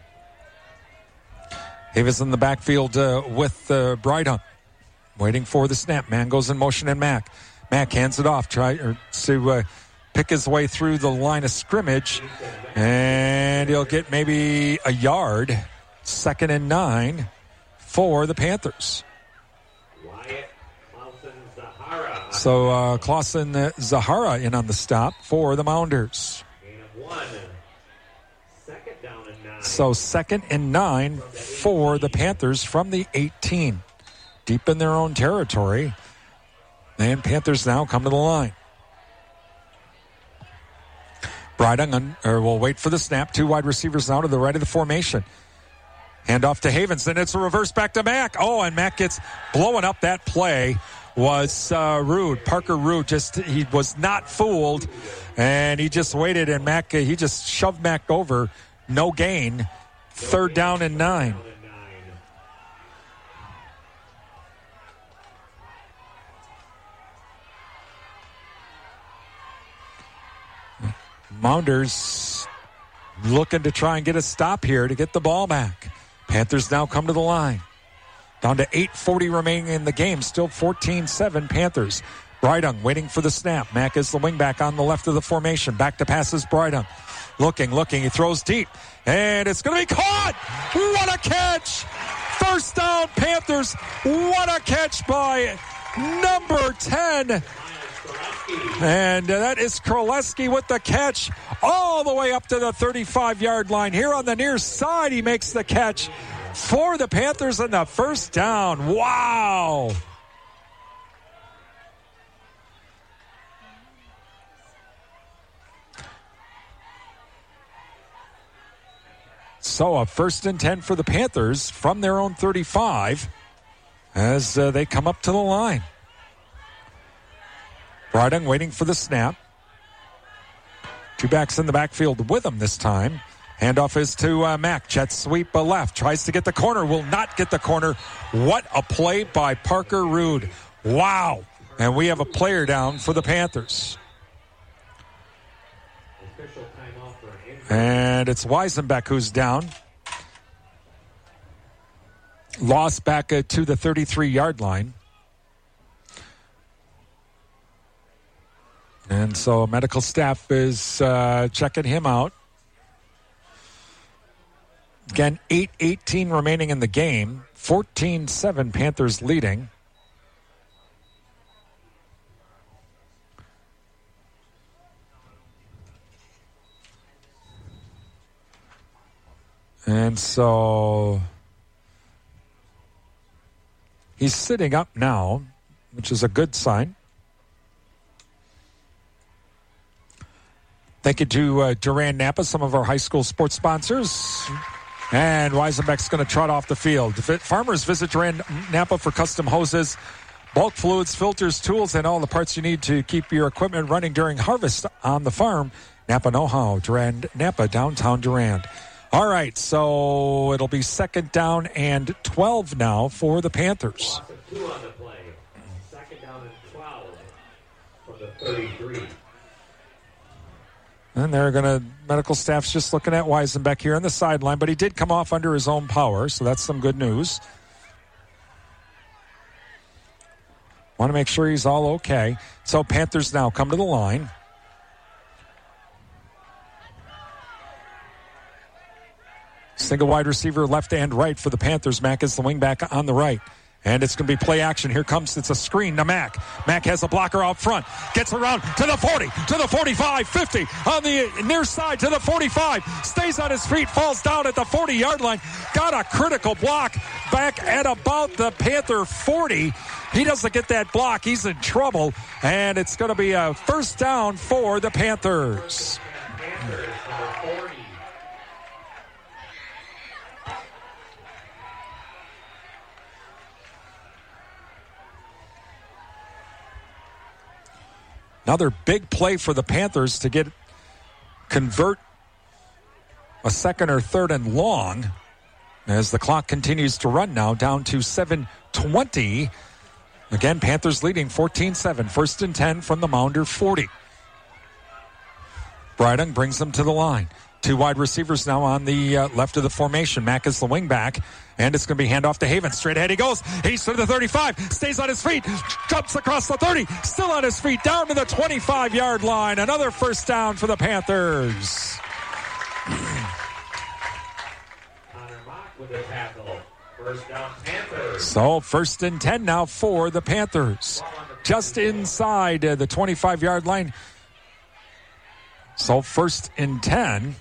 Davis in the backfield with Brydon. Waiting for the snap. Man goes in motion and Mack. Mack hands it off. Try to pick his way through the line of scrimmage. And he'll get maybe a yard. 2nd and 9 for the Panthers. So Clausen Zahara in on the stop for the Mounders. So 2nd and 9 for the Panthers from the 18. Deep in their own territory. And Panthers now come to the line. Brydon will wait for the snap. 2 wide receivers now to the right of the formation. Hand off to Havens. Then it's a reverse back to Mack. Oh, and Mack gets blowing up. That play was Rude. Parker Rude he was not fooled, and he just waited, and Mack, he just shoved Mack over. No gain. 3rd down and 9. Mounders looking to try and get a stop here to get the ball back. Panthers now come to the line. Down to 8:40 remaining in the game. Still 14-7 Panthers. Brydon waiting for the snap. Mack is the wingback on the left of the formation. Back to passes Brydon. Looking. He throws deep. And it's going to be caught. What a catch. 1st down Panthers. What a catch by number 10. And that is Kurleski with the catch all the way up to the 35-yard line. Here on the near side, he makes the catch for the Panthers in the 1st down. Wow. So a 1st and 10 for the Panthers from their own 35 as they come up to the line. Brydon waiting for the snap. 2 backs in the backfield with him this time. Handoff is to Mack. Jet sweep left. Tries to get the corner. Will not get the corner. What a play by Parker Rude. Wow. And we have a player down for the Panthers. And it's Weisenbeck who's down. Lost back to the 33-yard line. And so medical staff is checking him out. Again, 8:18 remaining in the game. 14-7 Panthers leading. And so he's sitting up now, which is a good sign. Thank you to Durand Napa, some of our high school sports sponsors. And Weisenbeck's going to trot off the field. Farmers, visit Durand Napa for custom hoses, bulk fluids, filters, tools, and all the parts you need to keep your equipment running during harvest on the farm. Napa know-how. Durand Napa, downtown Durand. All right, so it'll be 2nd down and 12 now for the Panthers.
2 on the play. 2nd down and 12 from the 33.
And medical staff's just looking at Weisenbeck here on the sideline, but he did come off under his own power, so that's some good news. Want to make sure he's all okay. So Panthers now come to the line. Single wide receiver left and right for the Panthers. Mack is the wingback on the right. And it's going to be play action. Here comes, it's a screen to Mack. Mack has a blocker out front. Gets around to the 40, to the 45, 50. On the near side to the 45. Stays on his feet, falls down at the 40-yard line. Got a critical block back at about the Panther 40. He doesn't get that block. He's in trouble. And it's going to be a 1st down for the Panthers.
Panthers, number 40.
Another big play for the Panthers to convert a 2nd or 3rd and long as the clock continues to run now down to 7:20. Again, Panthers leading 14-7. 1st and 10 from the Maunder 40. Breidung brings them to the line. 2 wide receivers now on the left of the formation. Mack is the wingback, and it's going to be handoff to Haven. Straight ahead he goes. He's to the 35, stays on his feet, jumps across the 30, still on his feet, down to the 25-yard line. Another 1st down for the Panthers.
Connor Mock with a tackle. 1st down, Panthers.
So 1st and 10 now for the Panthers. Just inside the 25-yard line. So 1st and 10.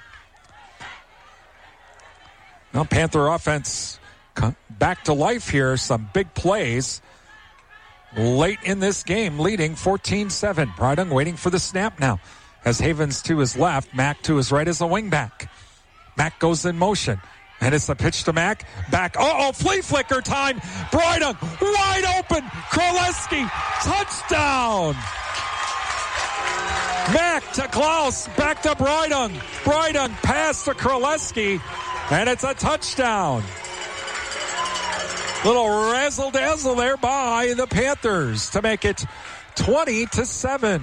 Now, Panther offense back to life here. Some big plays late in this game, leading 14-7. Breidung waiting for the snap now. As Havens to his left, Mack to his right as a wingback. Mack goes in motion. And it's the pitch to Mack. Back. Flea flicker time. Breidung wide open. Kraleski. Touchdown. Mack to Klaus. Back to Breidung. Breidung pass to Kraleski. And it's a touchdown. Little razzle-dazzle there by the Panthers to make it 20-7.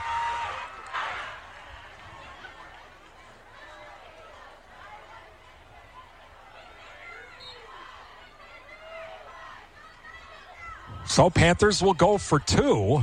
So Panthers will go for 2.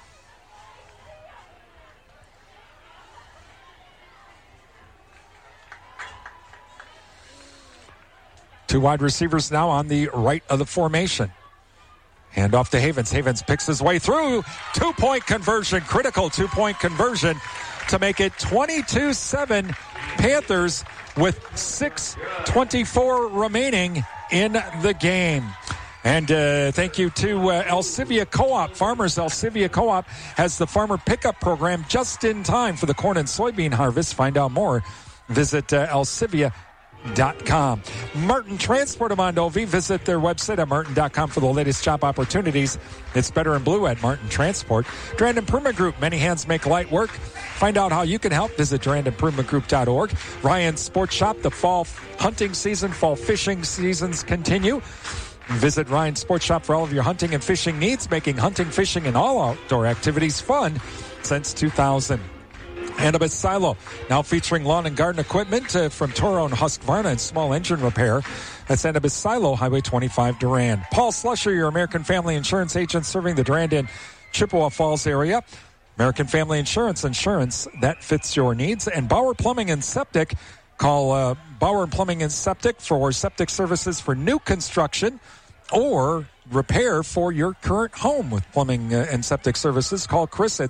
Two wide receivers now on the right of the formation. Hand off to Havens. Havens picks his way through. 2-point conversion, critical 2-point conversion to make it 22-7 Panthers with 6:24 remaining in the game. And thank you to Alcivia Co-op. Farmers Alcivia Co-op has the farmer pickup program just in time for the corn and soybean harvest. Find out more. Visit Alcivia.com. Martin Transport of Mondovi. Visit their website at martin.com for the latest job opportunities. It's better in blue at Martin Transport. Durand Improvement Group. Many hands make light work. Find out how you can help. Visit durandimprovementgroup.org. Ryan's Sports Shop. The fall hunting season, fall fishing seasons continue. Visit Ryan's Sports Shop for all of your hunting and fishing needs, making hunting, fishing, and all outdoor activities fun since 2000. Annabeth Silo, now featuring lawn and garden equipment from Toro and Husqvarna and small engine repair. That's Annabeth Silo, Highway 25, Durand. Paul Slusher, your American Family Insurance agent serving the Durand and Chippewa Falls area. American Family Insurance that fits your needs. And Bauer Plumbing and Septic. Call Bauer Plumbing and Septic for septic services for new construction or repair for your current home with plumbing and septic services. Call Chris at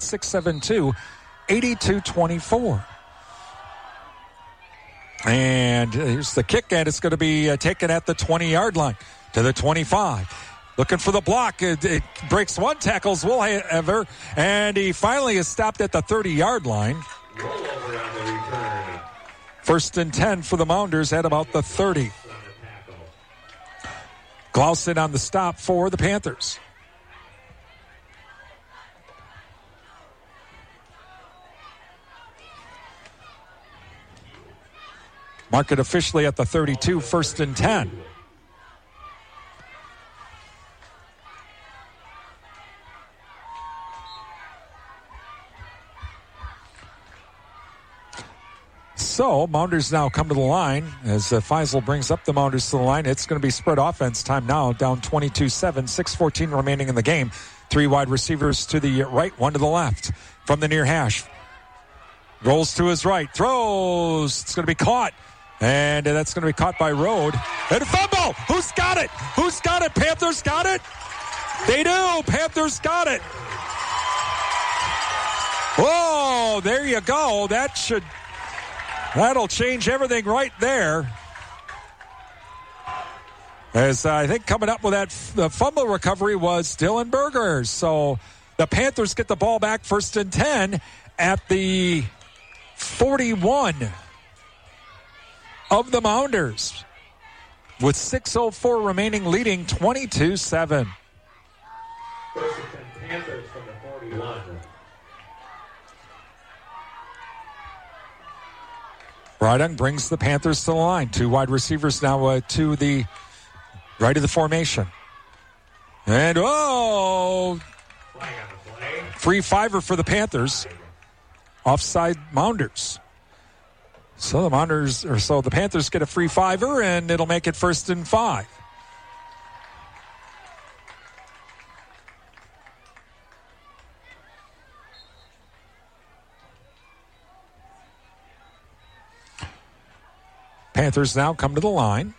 672-8224. And here's the kick, and it's going to be taken at the 20-yard line to the 25. Looking for the block. It breaks one, tackles Will Ever, and he finally is stopped at the 30-yard line.
Rollover on the return.
1st and 10 for the Mounders at about the 30. Clausen on the stop for the Panthers. Mark it officially at the 32, 1st and 10. So, Mounders now come to the line as Feisel brings up the Mounders to the line. It's going to be spread offense time now, down 22-7, 6:14 remaining in the game. 3 wide receivers to the right, 1 to the left. From the near hash. Rolls to his right, throws. It's going to be caught. And that's going to be caught by Rode. And a fumble! Who's got it? Who's got it? Panthers got it? They do! Panthers got it! Whoa, there you go. That'll change everything right there. As I think coming up with the fumble recovery was Dylan Berger. So the Panthers get the ball back 1st and 10 at the 41 of the Mounders. With 6:04 remaining, leading 22-7.
1st and 10 Panthers from the 41.
Brydung brings the Panthers to the line. 2 wide receivers now to the right of the formation. And, free fiver for the Panthers. Offside Mounders. So the Panthers get a free fiver, and it'll make it 1st and 5. Panthers now come to the line.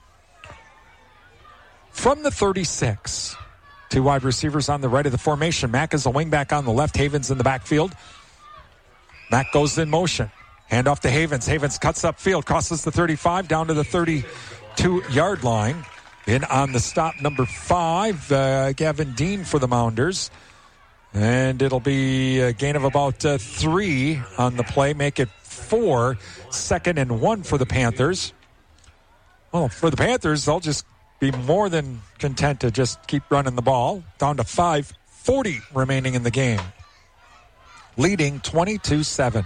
From the 36, 2 wide receivers on the right of the formation. Mack is a wingback on the left. Havens in the backfield. Mack goes in motion. Hand off to Havens. Havens cuts upfield, crosses the 35 down to the 32-yard line. In on the stop, number 5, Gavin Dean for the Mounders. And it'll be a gain of about 3 on the play. Make it 4, 2nd and 1 for the Panthers. Well, for the Panthers, they'll just be more than content to just keep running the ball. Down to 5:40 remaining in the game. Leading 22-7.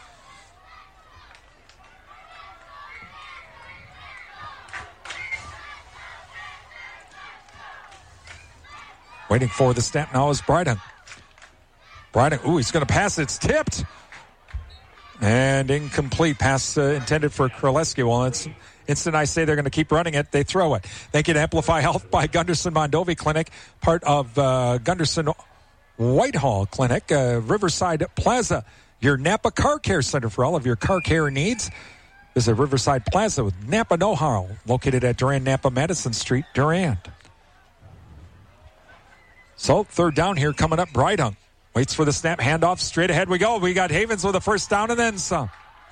Waiting for the snap now is Brydung. He's going to pass. It's tipped. And incomplete. Pass intended for Kraleski. Well, it's instant I say they're going to keep running it, they throw it. Thank you to Amplify Health by Gunderson Mondovi Clinic, part of Gunderson Whitehall Clinic, Riverside Plaza, your Napa Car Care Center for all of your car care needs. Visit Riverside Plaza with Napa Know-How, located at Durand Napa Madison Street, Durand. So, 3rd down here coming up. Brydung waits for the snap, handoff, straight ahead we go. We got Havens with a 1st down and then some.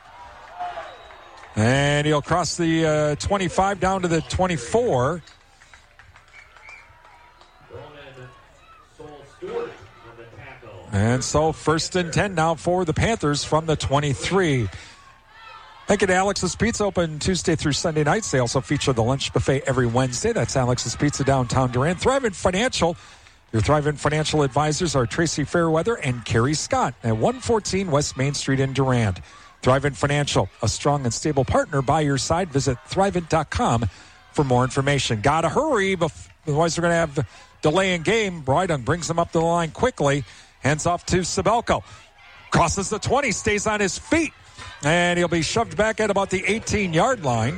And he'll cross the 25 down to the 24. And so 1st and 10 now for the Panthers from the 23. Thank you to Alex's Pizza, open Tuesday through Sunday nights. They also feature the lunch buffet every Wednesday. That's Alex's Pizza, downtown Durand. Thrivent Financial. Your Thrivent Financial advisors are Tracy Fairweather and Carrie Scott at 114 West Main Street in Durand. Thrivent Financial, a strong and stable partner by your side. Visit Thrivent.com for more information. Gotta hurry, otherwise we're going to have delay in game. Brydung brings them up to the line quickly. Hands off to Sabelko. Crosses the 20, stays on his feet. And he'll be shoved back at about the 18-yard line.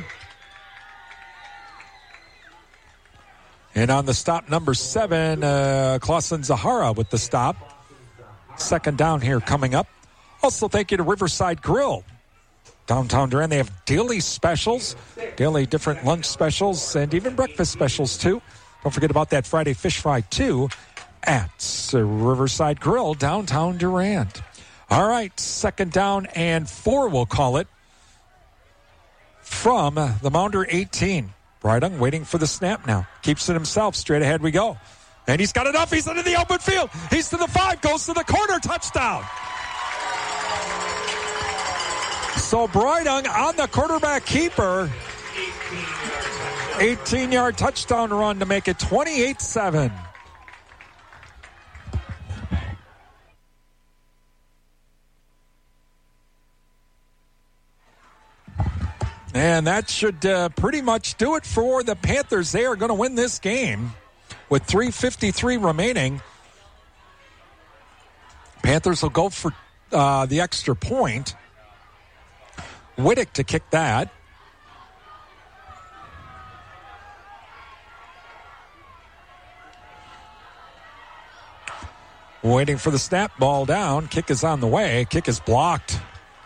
And on the stop, number 7, Clausen Zahara with the stop. Second down here coming up. Also, thank you to Riverside Grill. Downtown Durand, they have daily specials, daily different lunch specials, and even breakfast specials, too. Don't forget about that Friday fish fry, too, at Riverside Grill, downtown Durand. All right, second down and 4, we'll call it, from the Mounder 18. Breidung waiting for the snap now. Keeps it himself. Straight ahead we go. And he's got enough. He's into the open field. He's to the 5. Goes to the corner. Touchdown. So Breidung on the quarterback keeper. 18-yard touchdown run to make it 28-7. And that should pretty much do it for the Panthers. They are going to win this game with 3:53 remaining. Panthers will go for the extra point. Wittick to kick that. Waiting for the snap, ball down. Kick is on the way. Kick is blocked.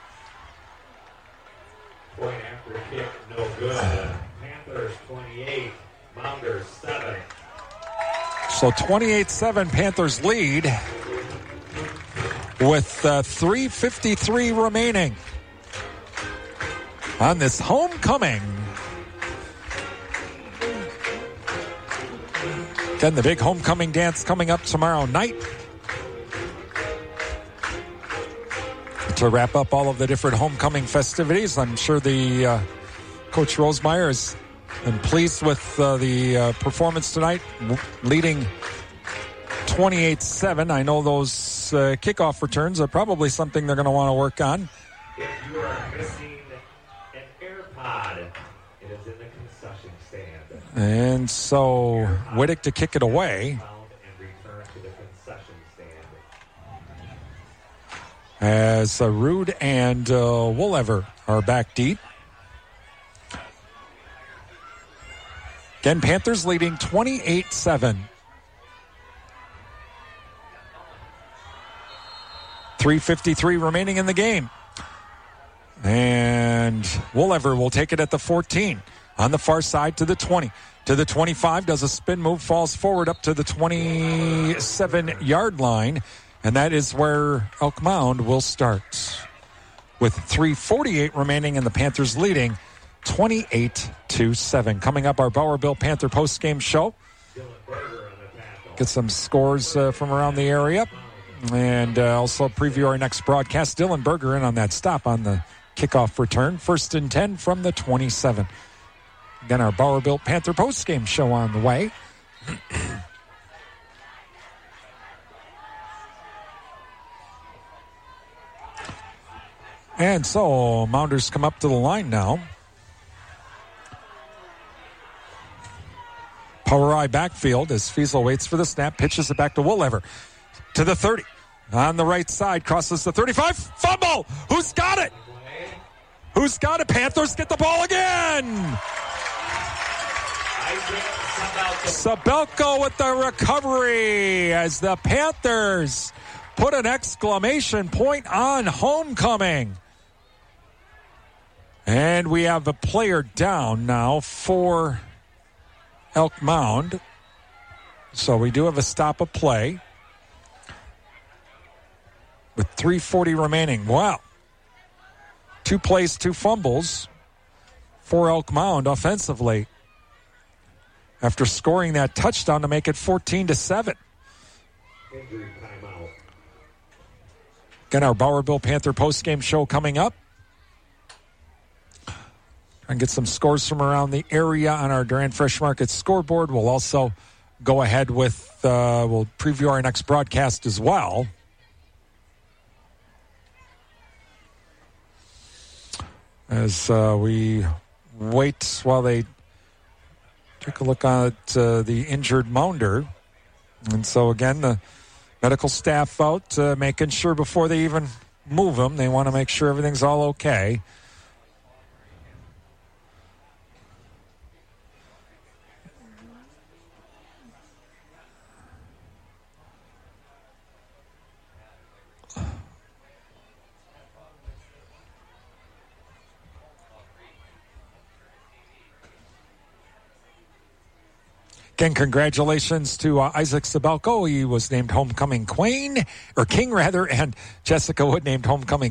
Point after kick, no good. Panthers 28, Mounders 7.
So 28-7, Panthers lead with 3:53 remaining on this homecoming. Then the big homecoming dance coming up tomorrow night to wrap up all of the different homecoming festivities. I'm sure the Coach Rosemeyer has been pleased with the performance tonight, leading 28-7. I know those kickoff returns are probably something they're going to want to work on.
If you are missing an AirPod, it is in the concession stand.
And so Wittick to kick it away. As Rude and Woolever are back deep. Again, Panthers leading 28-7. 3:53 remaining in the game. And Woolever will take it at the 14. On the far side to the 20. To the 25, does a spin move, falls forward up to the 27-yard line. And that is where Elk Mound will start. With 3:48 remaining and the Panthers leading 28-7. Coming up, our Bauer Bill Panther postgame show. Get some scores from around the area. And also preview our next broadcast. Dylan Berger in on that stop on the kickoff return. 1st and 10 from the 27. Again, our Bauer Bill Panther postgame show on the way. And so, Mounders come up to the line now. Power eye backfield as Fiesel waits for the snap, pitches it back to Woolever. To the 30. On the right side, crosses the 35. Fumble! Who's got it? Who's got it? Panthers get the ball again! Sabelko with the recovery as the Panthers put an exclamation point on homecoming. And we have a player down now for Elk Mound. So we do have a stop of play with 3:40 remaining. Wow. 2 plays, 2 fumbles for Elk Mound offensively after scoring that touchdown to make it 14-7. Again, our Bauer Bill Panther postgame show coming up. And get some scores from around the area on our Durand Fresh Market scoreboard. We'll also go ahead with, we'll preview our next broadcast as well. As we wait while they take a look at the injured Mounder. And so again, the medical staff out making sure before they even move them. They want to make sure everything's all okay. Again, congratulations to Isaac Sabelko. He was named homecoming king, and Jessica Wood named homecoming